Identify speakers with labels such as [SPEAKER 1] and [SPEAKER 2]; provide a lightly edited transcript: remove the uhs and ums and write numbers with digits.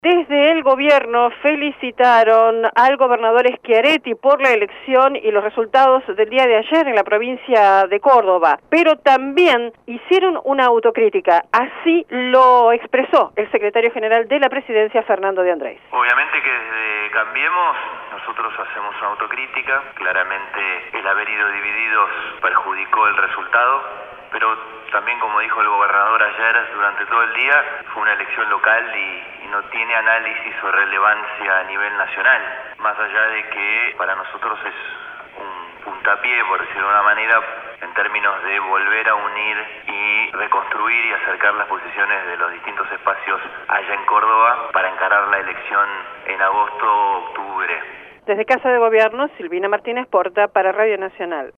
[SPEAKER 1] Desde el gobierno felicitaron al gobernador Schiaretti por la elección y los resultados del día de ayer en la provincia de Córdoba, pero también hicieron una autocrítica. Así lo expresó el secretario general de la presidencia, Fernando de Andrés.
[SPEAKER 2] Obviamente que desde Cambiemos nosotros hacemos una autocrítica. Claramente el haber ido divididos perjudicó el resultado, pero también, como dijo el gobernador ayer durante todo el día, fue una elección local y no tiene análisis o relevancia a nivel nacional, más allá de que para nosotros es un puntapié, por decirlo de una manera, en términos de volver a unir y reconstruir y acercar las posiciones de los distintos espacios allá en Córdoba para encarar la elección en agosto-octubre.
[SPEAKER 1] Desde Casa de Gobierno, Silvina Martínez Porta para Radio Nacional.